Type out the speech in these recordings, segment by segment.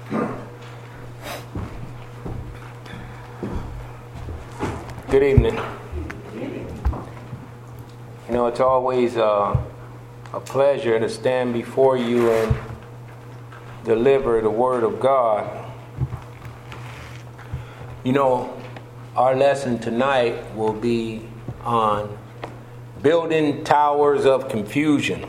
Good evening. You know, it's always a pleasure to stand before you and deliver the Word of God. You know, our lesson tonight will be on building towers of confusion.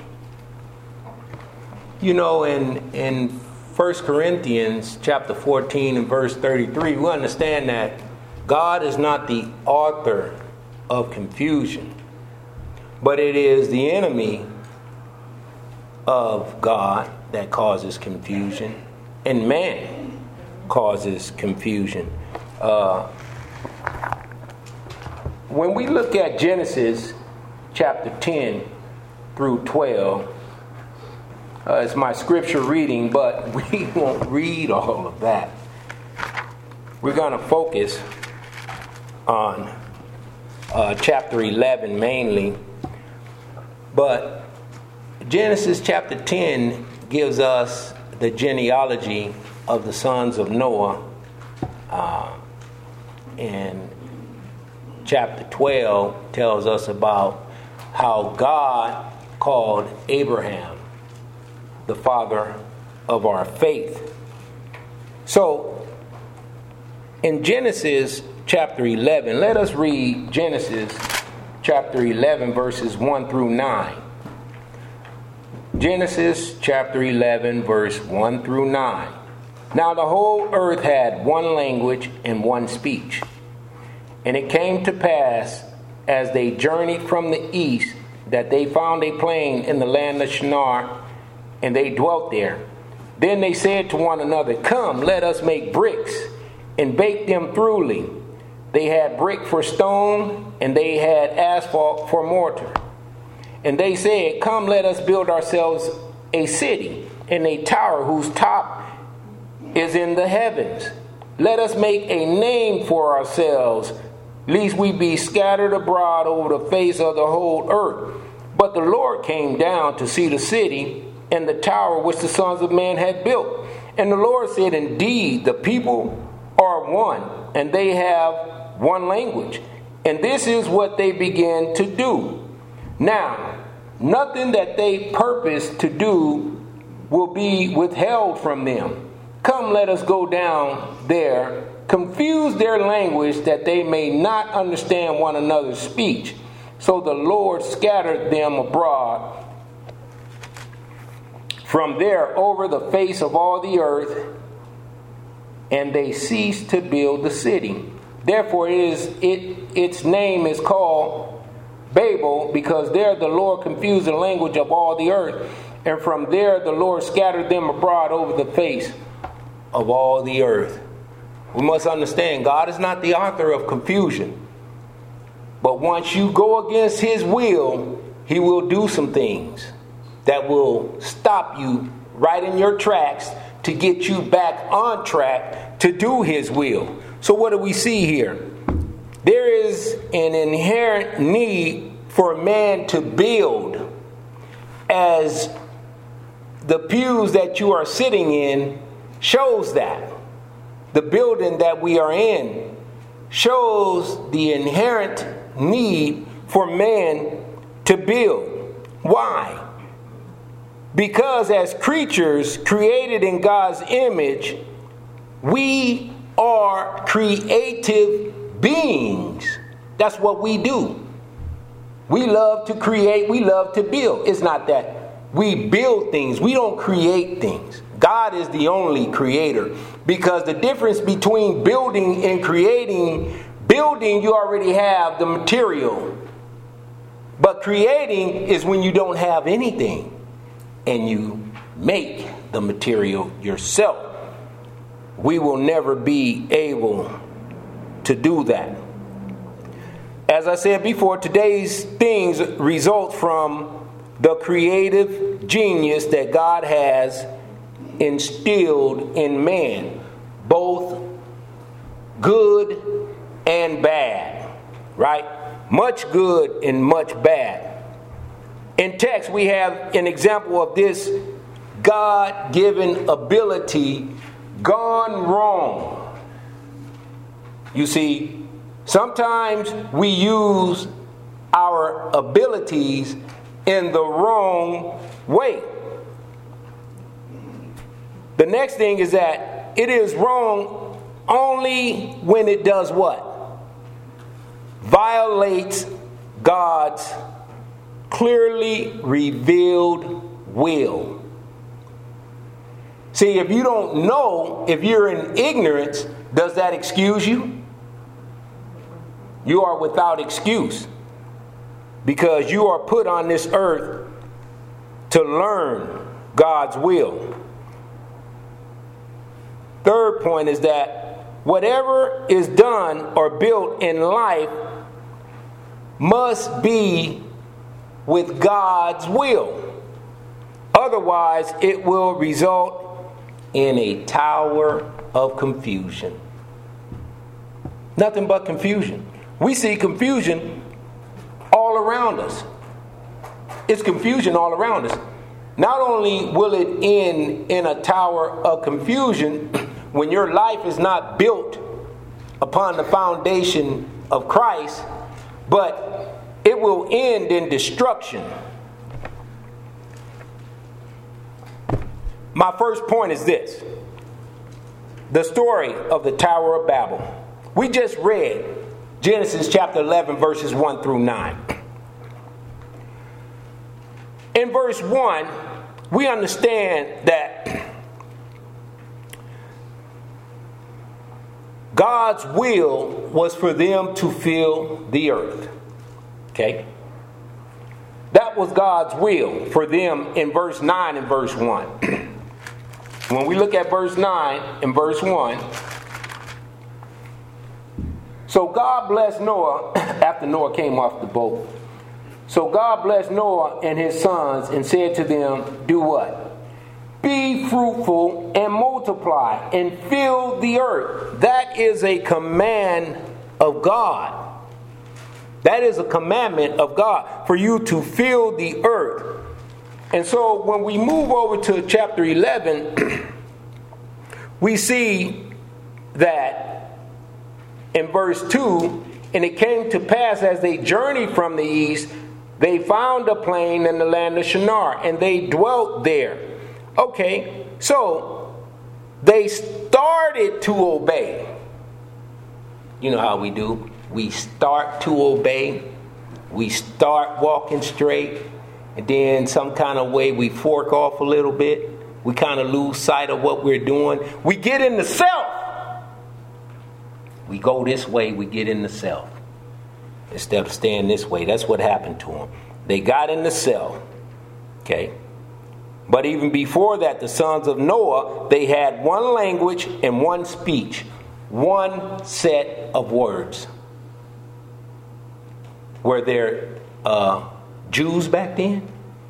You know, in 1 Corinthians chapter 14 and verse 33, we understand that God is not the author of confusion, but it is the enemy of God that causes confusion, and man causes confusion. When we look at Genesis chapter 10 through 12, it's my scripture reading, but we won't read all of that. We're going to focus on chapter 11 mainly. But Genesis chapter 10 gives us the genealogy of the sons of Noah. And chapter 12 tells us about how God called Abraham the father of our faith. So in Genesis chapter 11, let us read Genesis chapter 11 verses 1 through 9. Genesis chapter 11 verse 1 through 9. Now the whole earth had one language and one speech. And it came to pass, as they journeyed from the east, that they found a plain in the land of Shinar, and they dwelt there. Then they said to one another, "Come, let us make bricks, and bake them thoroughly." They had brick for stone, and they had asphalt for mortar. And they said, "Come, let us build ourselves a city, and a tower whose top is in the heavens. Let us make a name for ourselves, lest we be scattered abroad over the face of the whole earth." But the Lord came down to see the city and the tower which the sons of man had built. And the Lord said, "Indeed, the people are one, and they have one language. And this is what they began to do. Now, nothing that they purpose to do will be withheld from them. Come, let us go down there, confuse their language, that they may not understand one another's speech." So the Lord scattered them abroad from there over the face of all the earth, and they ceased to build the city. Therefore its name is called Babel, because there the Lord confused the language of all the earth. And from there the Lord scattered them abroad over the face of all the earth. We must understand, God is not the author of confusion. But once you go against His will, He will do some things that will stop you right in your tracks to get you back on track to do His will. So what do we see here? There is an inherent need for man to build. As the pews that you are sitting in shows that. The building that we are in shows the inherent need for man to build. Why? Because as creatures created in God's image, we are creative beings. That's what we do. We love to create, we love to build. It's not that we build things, we don't create things. God is the only creator. Because the difference between building and creating, building you already have the material. But creating is when you don't have anything and you make the material yourself. We will never be able to do that. As I said before, today's things result from the creative genius that God has instilled in man, both good and bad, right? Much good and much bad. In text, we have an example of this God-given ability gone wrong. You see, sometimes we use our abilities in the wrong way. The next thing is that it is wrong only when it does what? Violates God's clearly revealed will. See, if you don't know, if you're in ignorance, does that excuse you? You are without excuse, because you are put on this earth to learn God's will. Third point is that whatever is done or built in life must be with God's will. Otherwise, it will result in a tower of confusion. Nothing but confusion. We see confusion all around us. It's confusion all around us. Not only will it end in a tower of confusion when your life is not built upon the foundation of Christ, but it will end in destruction. My first point is this: the story of the Tower of Babel. We just read Genesis chapter 11, verses 1 through 9. In verse 1, we understand that God's will was for them to fill the earth. Okay? That was God's will for them in verse 9 and verse 1. When we look at verse 9 and verse 1, so God blessed Noah after Noah came off the boat. So God blessed Noah and his sons and said to them, do what? Be fruitful and multiply and fill the earth. That is a command of God. That is a commandment of God for you to fill the earth. And so when we move over to chapter 11, we see that in verse 2, and it came to pass as they journeyed from the east, they found a plain in the land of Shinar, and they dwelt there. Okay, so they started to obey. You know how we do. We start to obey. We start walking straight. And then some kind of way we fork off a little bit. We kind of lose sight of what we're doing. We get in the self. We go this way, we get in the self. Instead of staying this way. That's what happened to them. They got in the self. Okay. But even before that, the sons of Noah, they had one language and one speech. One set of words. Were there Jews back then?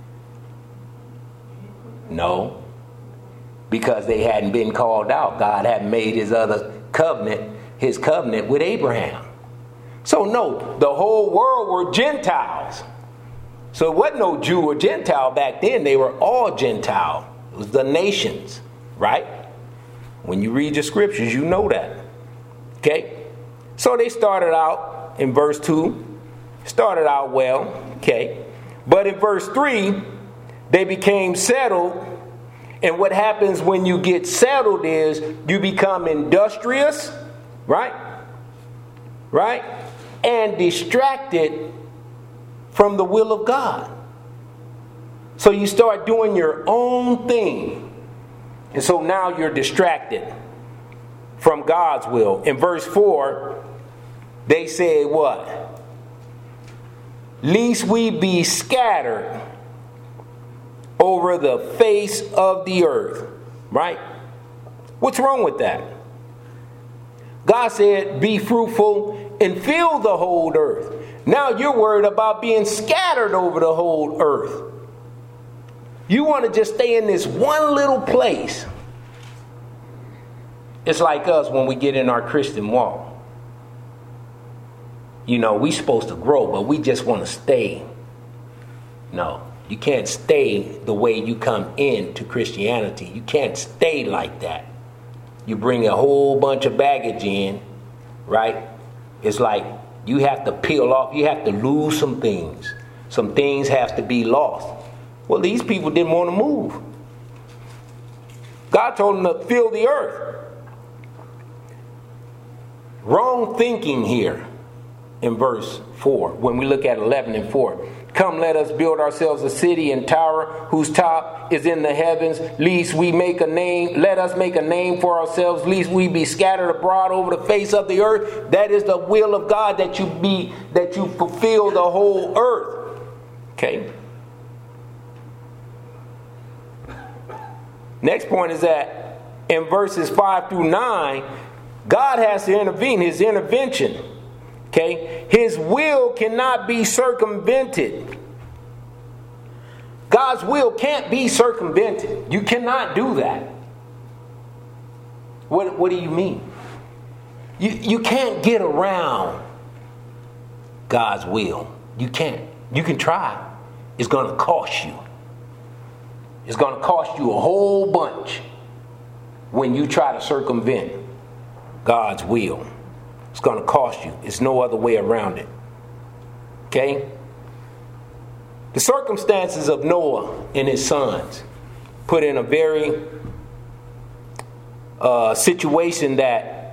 No. Because they hadn't been called out. God hadn't made his covenant with Abraham. So no, the whole world were Gentiles. So it wasn't no Jew or Gentile back then. They were all Gentile. It was the nations, right? When you read your scriptures, you know that. Okay? So they started out in verse 2. Started out well. Okay? But in verse 3, they became settled. And what happens when you get settled is you become industrious, right? Right? And distracted from the will of God. So you start doing your own thing. And so now you're distracted from God's will. In verse 4, they said what? Lest we be scattered over the face of the earth. Right? What's wrong with that? God said, be fruitful and fill the whole earth. Now you're worried about being scattered over the whole earth. You want to just stay in this one little place. It's like us when we get in our Christian walk. You know, we're supposed to grow, but we just want to stay. No, you can't stay the way you come into Christianity. You can't stay like that. you bring a whole bunch of baggage in, right? It's like you have to peel off, you have to lose some things. Some things have to be lost. Well, these people didn't want to move. God told them to fill the earth. Wrong thinking here in verse 4 when we look at 11 and 4. Come, let us build ourselves a city and tower whose top is in the heavens, lest we make a name. Let us make a name for ourselves, lest we be scattered abroad over the face of the earth. That is the will of God, that you fulfill the whole earth. Okay. Next point is that in verses 5 through 9, God has to intervene, his intervention. Okay? His will cannot be circumvented. God's will can't be circumvented. You cannot do that. What do you mean? You can't get around God's will. You can't. You can try. It's going to cost you. It's going to cost you a whole bunch when you try to circumvent God's will. It's going to cost you. It's no other way around it. Okay? The circumstances of Noah and his sons put in a very situation that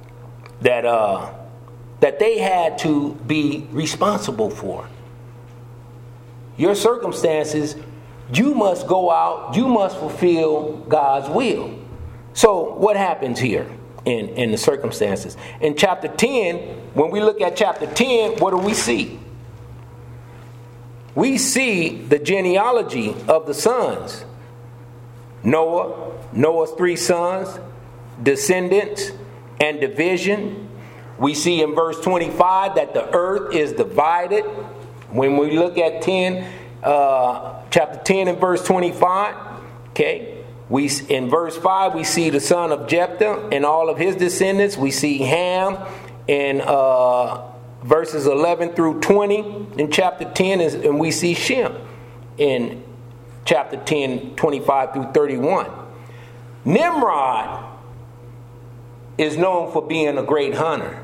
they had to be responsible for. Your circumstances, you must go out, you must fulfill God's will. So what happens here in the circumstances? In chapter 10, when we look at chapter 10, what do we see? We see the genealogy of the sons. Noah, Noah's 3 sons, descendants, and division. We see in verse 25 that the earth is divided. When we look at chapter 10 and verse 25, okay, in verse 5 we see the son of Jephthah and all of his descendants. We see Ham in verses 11 through 20 in chapter 10, and we see Shem in chapter 10, 25 through 31. Nimrod is known for being a great hunter.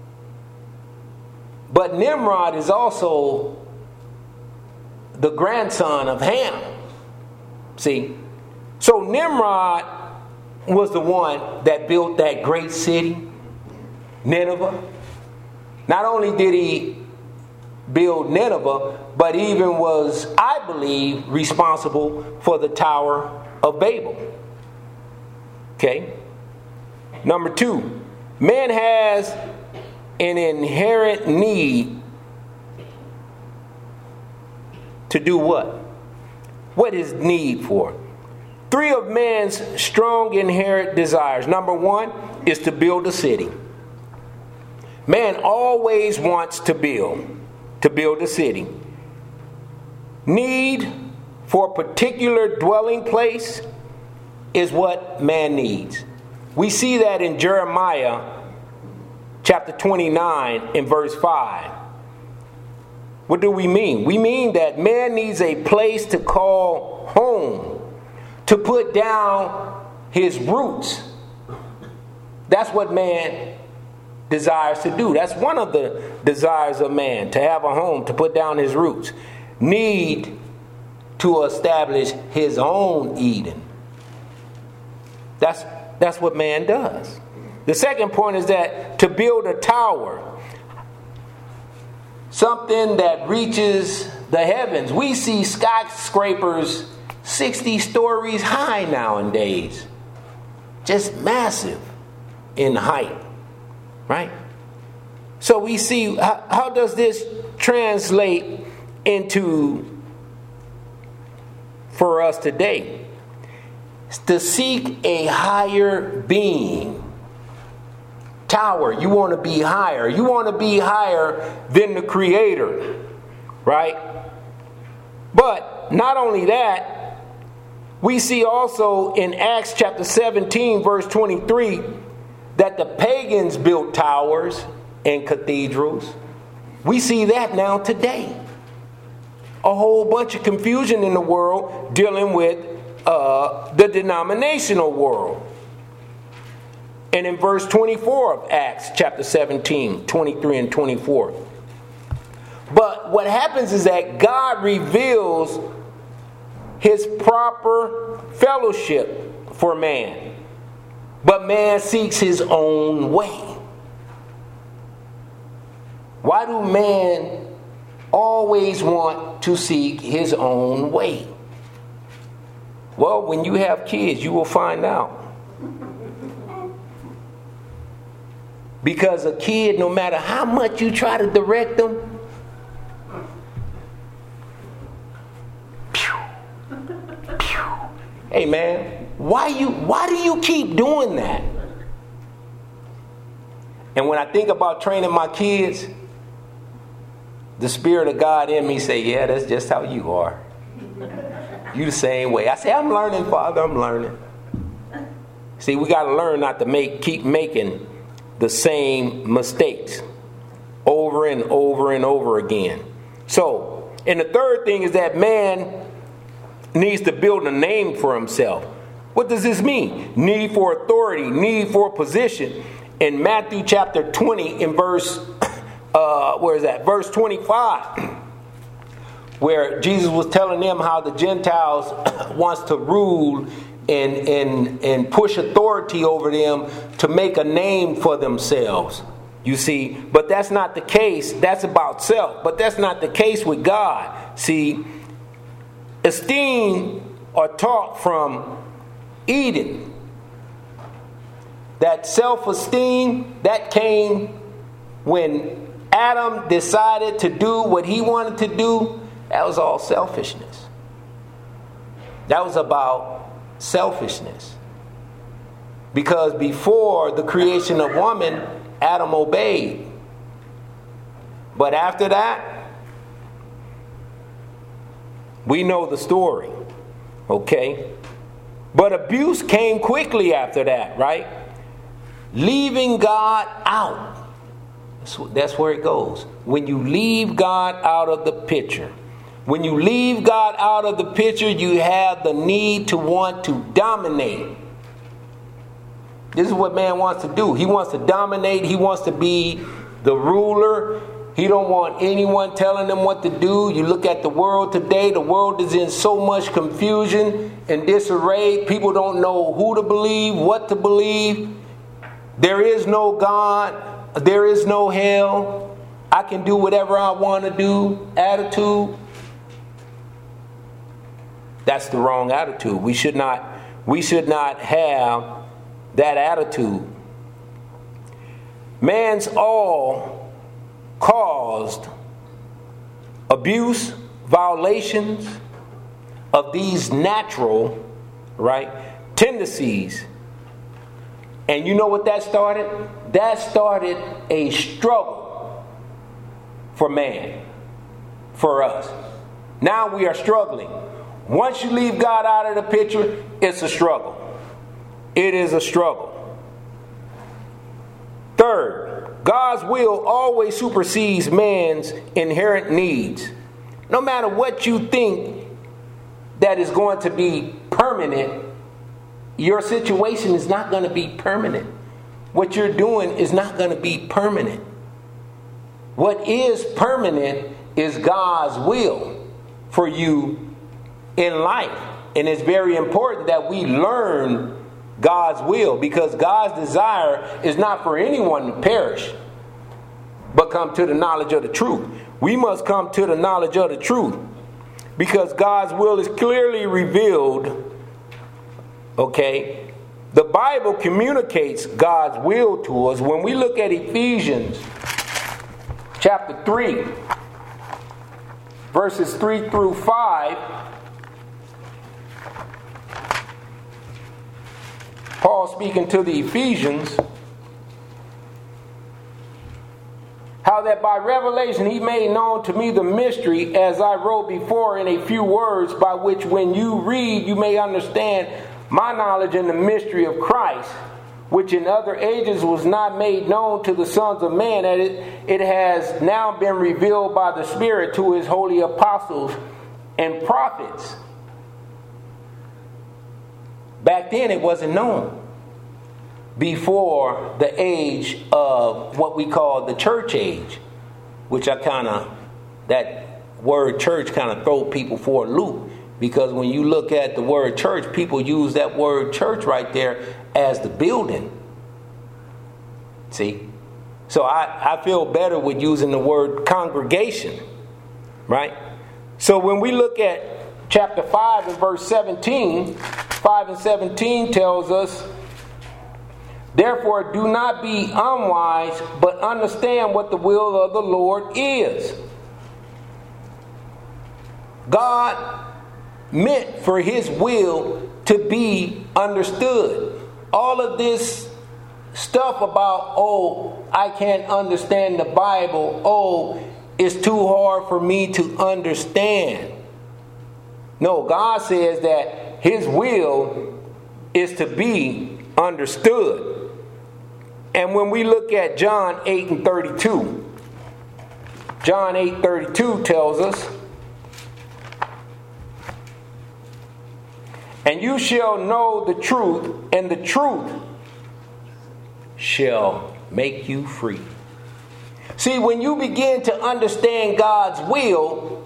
But Nimrod is also the grandson of Ham. See? So Nimrod was the one that built that great city, Nineveh. Not only did he build Nineveh, but even was, I believe, responsible for the Tower of Babel. Okay? Number 2, man has an inherent need to do what? What is need for? 3 of man's strong inherent desires. Number 1 is to build a city. Man always wants to build a city. Need for a particular dwelling place is what man needs. We see that in Jeremiah chapter 29 and verse 5. What do we mean? We mean that man needs a place to call home, to put down his roots. That's what man desires to do. That's one of the desires of man, to have a home, to put down his roots. Need to establish his own Eden. That's what man does. The second point is that to build a tower, something that reaches the heavens. We see skyscrapers 60 stories high nowadays. Just massive in height. Right? So we see, how does this translate into for us today? It's to seek a higher being. Tower, you want to be higher. You want to be higher than the Creator. Right? But not only that, we see also in Acts chapter 17 verse 23 that the pagans built towers and cathedrals. We see that now today. A whole bunch of confusion in the world dealing with the denominational world. And in verse 24 of Acts chapter 17, 23 and 24. But what happens is that God reveals his proper fellowship for man. But man seeks his own way. Why do man always want to seek his own way? Well, when you have kids, you will find out. Because a kid, no matter how much you try to direct them, hey man, why do you keep doing that? And when I think about training my kids, the Spirit of God in me say, yeah, that's just how you are. You the same way. I say, I'm learning, Father, I'm learning. See, we got to learn not to keep making the same mistakes over and over and over again. So, and the third thing is that man needs to build a name for himself. What does this mean? Need for authority, need for position. In Matthew chapter 20 in verse, Verse 25, where Jesus was telling them how the Gentiles wants to rule and push authority over them to make a name for themselves. You see, but that's not the case. That's about self. But that's not the case with God. See, esteem are taught from Eden. That self-esteem, that came when Adam decided to do what he wanted to do. That was all selfishness. That was about selfishness. Because before the creation of woman, Adam obeyed. But after that, we know the story. Okay? But abuse came quickly after that, right? Leaving God out. That's where it goes. When you leave God out of the picture. When you leave God out of the picture, you have the need to want to dominate. This is what man wants to do. He wants to dominate. He wants to be the ruler. He don't want anyone telling him what to do. You look at the world today. The world is in so much confusion and disarray. People don't know who to believe, what to believe. There is no God. There is no hell. I can do whatever I want to do. Attitude. That's the wrong attitude. We should not have that attitude. Man's all caused abuse, violations of these natural, right, tendencies. And you know what that started? That started a struggle for man, for us. Now we are struggling. Once you leave God out of the picture, it's a struggle. It is a struggle. Third, God's will always supersedes man's inherent needs. No matter what you think that is going to be permanent, your situation is not going to be permanent. What you're doing is not going to be permanent. What is permanent is God's will for you in life. And it's very important that we learn God's will, because God's desire is not for anyone to perish, but come to the knowledge of the truth. We must come to the knowledge of the truth, because God's will is clearly revealed. Okay? The Bible communicates God's will to us. When we look at Ephesians chapter 3, verses 3 through 5, Paul speaking to the Ephesians, how that by revelation he made known to me the mystery, as I wrote before in a few words, by which when you read you may understand my knowledge in the mystery of Christ, which in other ages was not made known to the sons of man, that it has now been revealed by the Spirit to his holy apostles and prophets. Back then it wasn't known. before the age of what we call the church age, which that word church kind of throw people for a loop, because when you look at the word church, people use that word church right there as the building. See? So I feel better with using the word congregation, right? So when we look at chapter 5 and verse 17, 5 and 17 tells us, therefore do not be unwise, but understand what the will of the Lord is. God meant for his will to be understood. All of this stuff about, I can't understand the Bible. It's too hard for me to understand. No, God says that his will is to be understood. And when we look at John 8 and 32, John 8:32 tells us, and you shall know the truth, and the truth shall make you free. See, when you begin to understand God's will,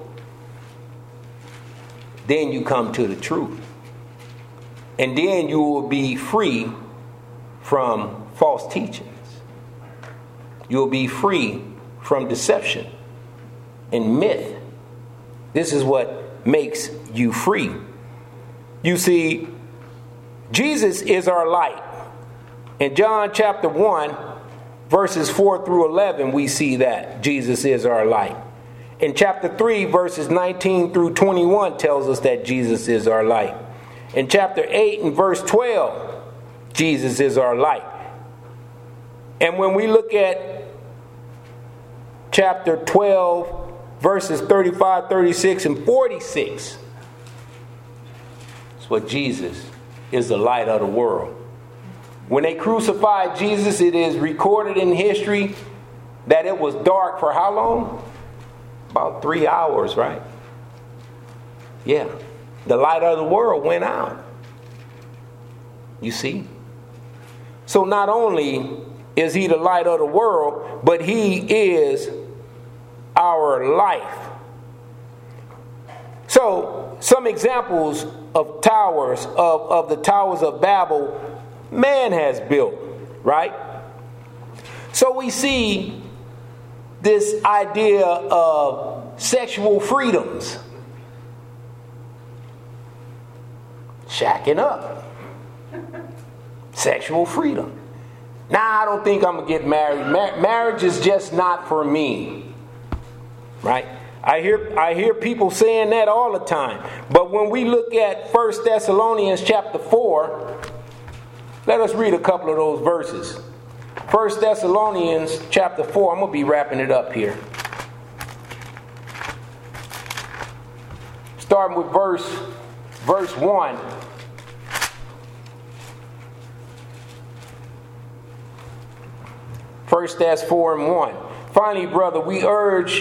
then you come to the truth. And then you will be free from false teachings. You'll be free from deception and myth. This is what makes you free. You see, Jesus is our light. In John chapter 1, verses 4 through 11, we see that Jesus is our light. In chapter 3, verses 19 through 21 tells us that Jesus is our light. In chapter 8 and verse 12, Jesus is our light. And when we look at chapter 12, verses 35, 36, and 46, it's what Jesus is the light of the world. When they crucified Jesus, it is recorded in history that it was dark for how long? About 3 hours, right? Yeah. The light of the world went out. You see? So not only is he the light of the world, but he is our life. So some examples of towers, of the towers of Babel, man has built, right? So we see this idea of sexual freedoms. Shacking up. Sexual freedom. Now, I don't think I'm going to get married. Marriage is just not for me. Right? I hear people saying that all the time. But when we look at 1 Thessalonians chapter 4, let us read a couple of those verses. 1 Thessalonians chapter 4. I'm going to be wrapping it up here. Starting with verse 1. First Thess 4 and 1. Finally, brother, we urge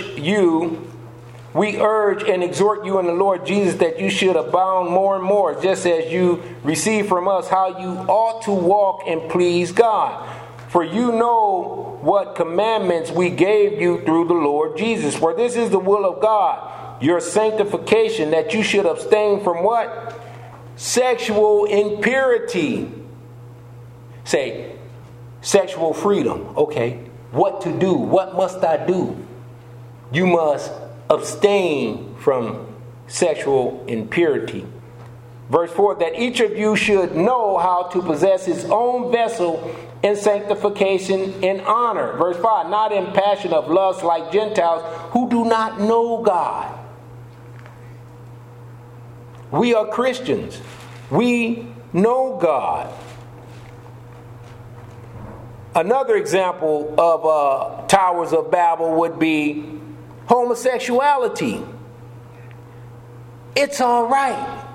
and exhort you in the Lord Jesus that you should abound more and more, just as you receive from us how you ought to walk and please God. For you know what commandments we gave you through the Lord Jesus. For this is the will of God, your sanctification, that you should abstain from what? Sexual impurity. Say, sexual freedom. Okay. What to do? What must I do? You must abstain from sexual impurity. Verse 4, that each of you should know how to possess his own vessel in sanctification and honor. Verse 5, not in passion of lust like Gentiles who do not know God. We are Christians. We know God. Another example of towers of Babel would be homosexuality. It's all right.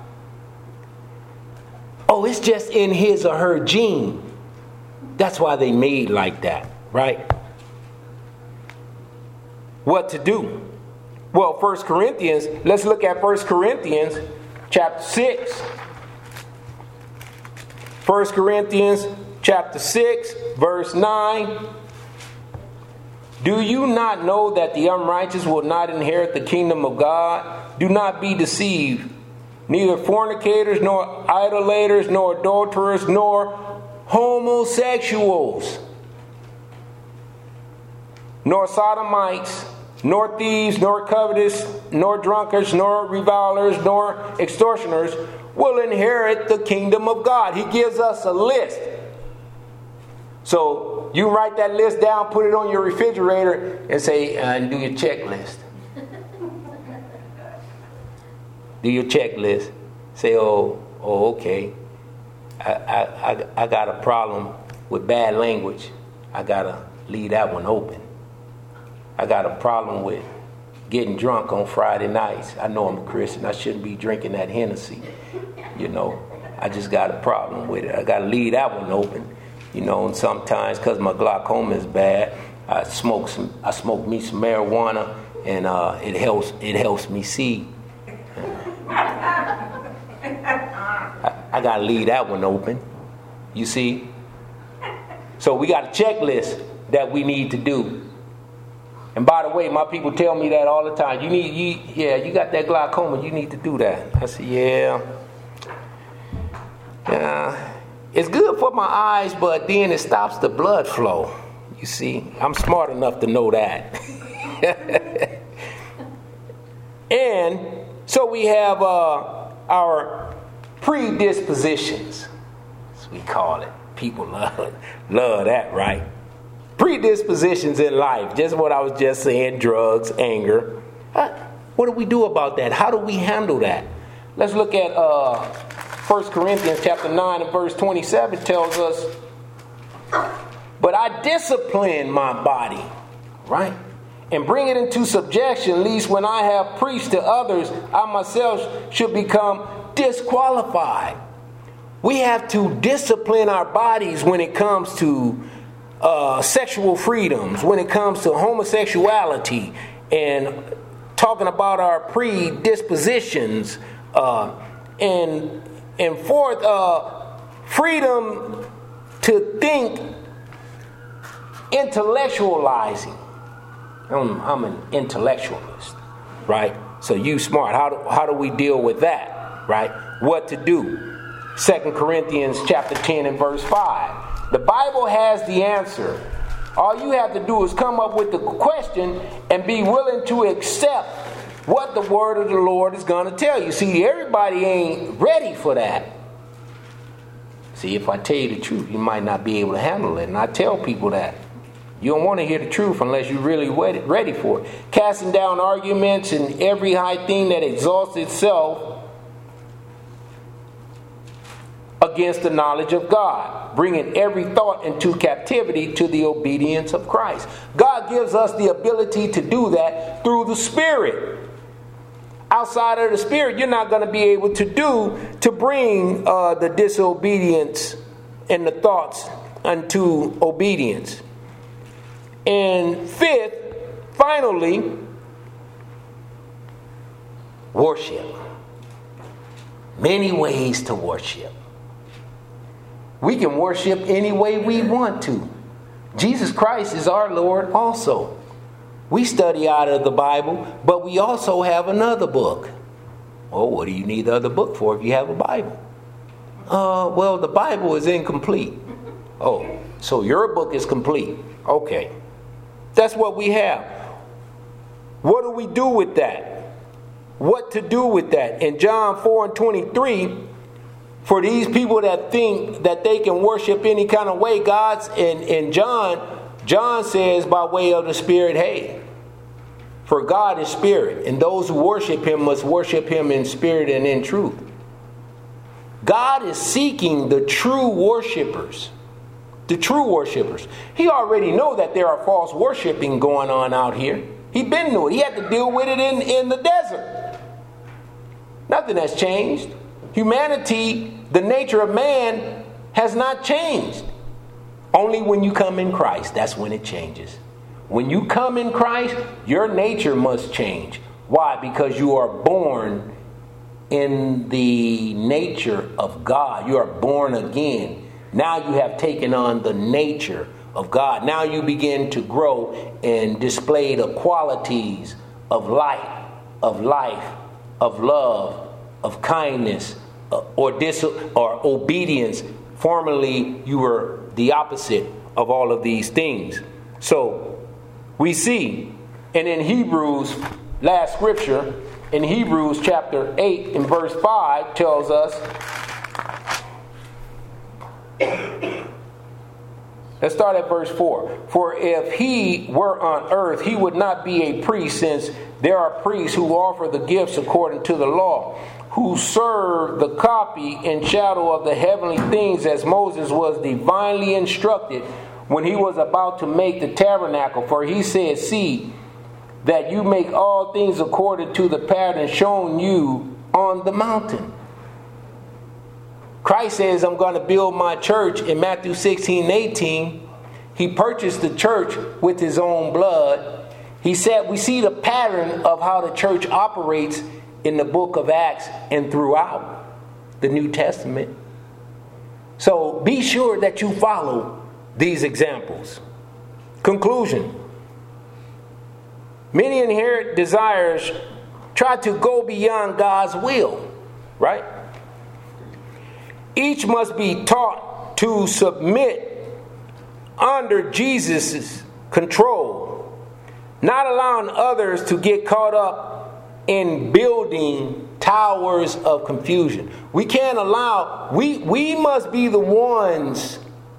Oh, it's just in his or her gene. That's why they made like that, right? What to do? Well, 1 Corinthians, let's look at 1 Corinthians chapter 6. 1 Corinthians chapter 6, verse 9. Do you not know that the unrighteous will not inherit the kingdom of God? Do not be deceived. Neither fornicators, nor idolaters, nor adulterers, nor homosexuals, nor sodomites, nor thieves, nor covetous, nor drunkards, nor revilers, nor extortioners will inherit the kingdom of God. He gives us a list. So you write that list down, put it on your refrigerator, and say, do your checklist. Do your checklist. Say, okay. I got a problem with bad language. I gotta leave that one open. I got a problem with getting drunk on Friday nights. I know I'm a Christian. I shouldn't be drinking that Hennessy. I just got a problem with it. I gotta leave that one open. And sometimes because my glaucoma is bad, I smoke me some marijuana, and it helps me see. I gotta leave that one open. You see? So we got a checklist that we need to do. And by the way, my people tell me that all the time. You got that glaucoma, you need to do that. I say, yeah. It's good for my eyes, but then it stops the blood flow. You see, I'm smart enough to know that. And so we have our predispositions, as we call it. People love that, right? Predispositions in life, just what I was just saying, drugs, anger. What do we do about that? How do we handle that? Let's look at 1 Corinthians chapter 9 and verse 27 tells us, but I discipline my body, right? And bring it into subjection, lest when I have preached to others, I myself should become disqualified. We have to discipline our bodies when it comes to sexual freedoms, when it comes to homosexuality, and talking about our predispositions, and fourth, freedom to think intellectualizing. I'm an intellectualist, right? So you smart. How do we deal with that, right? What to do? 2 Corinthians chapter 10 and verse 5. The Bible has the answer. All you have to do is come up with the question and be willing to accept what the word of the Lord is going to tell you. See, everybody ain't ready for that. See, if I tell you the truth, you might not be able to handle it. And I tell people that. You don't want to hear the truth unless you're really ready for it. Casting down arguments and every high thing that exalts itself against the knowledge of God, bringing every thought into captivity to the obedience of Christ. God gives us the ability to do that through the Spirit. Outside of the Spirit, you're not going to be able to bring the disobedience and the thoughts unto obedience. And fifth, finally, worship. Many ways to worship. We can worship any way we want to. Jesus Christ is our Lord also. We study out of the Bible, but we also have another book. Oh, what do you need the other book for if you have a Bible? Well, the Bible is incomplete. Oh, so your book is complete. Okay. That's what we have. What do we do with that? What to do with that? In John 4 and 23, for these people that think that they can worship any kind of way, in John says by way of the Spirit, hey, for God is spirit, and those who worship him must worship him in spirit and in truth. God is seeking the true worshipers. The true worshipers. He already know that there are false worshiping going on out here. He been knew it. He had to deal with it in the desert. Nothing has changed. Humanity, the nature of man, has not changed. Only when you come in Christ, that's when it changes. When you come in Christ, your nature must change. Why? Because you are born in the nature of God. You are born again. Now you have taken on the nature of God. Now you begin to grow and display the qualities of light, of life, of love, of kindness, or obedience. Formerly, you were the opposite of all of these things. So we see, and in Hebrews, last scripture, in Hebrews chapter 8 and verse 5 tells us, let's start at verse 4. For if he were on earth, he would not be a priest, since there are priests who offer the gifts according to the law, who serve the copy and shadow of the heavenly things, as Moses was divinely instructed when he was about to make the tabernacle. For he said, see, that you make all things according to the pattern shown you on the mountain. Christ says, I'm going to build my church. In Matthew 16:18, he purchased the church with his own blood. He said, we see the pattern of how the church operates in the book of Acts and throughout the New Testament. So be sure that you follow these examples. Conclusion. Many inherent desires try to go beyond God's will, right? Each must be taught to submit under Jesus' control, not allowing others to get caught up in building towers of confusion. We can't allow, we must be the ones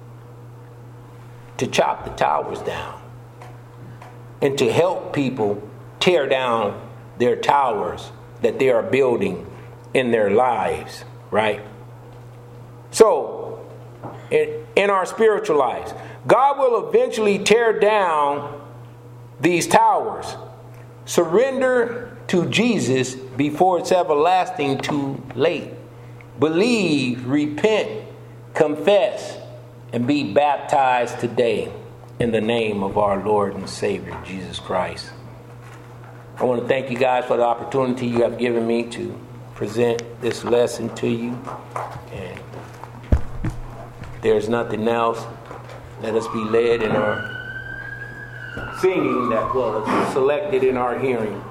to chop the towers down and to help people tear down their towers that they are building in their lives, right? So, in our spiritual lives, God will eventually tear down these towers. Surrender to Jesus before it's everlasting too late. Believe, repent, confess, and be baptized today in the name of our Lord and Savior, Jesus Christ. I want to thank you guys for the opportunity you have given me to present this lesson to you. And there's nothing else. Let us be led in our singing that was selected in our hearing.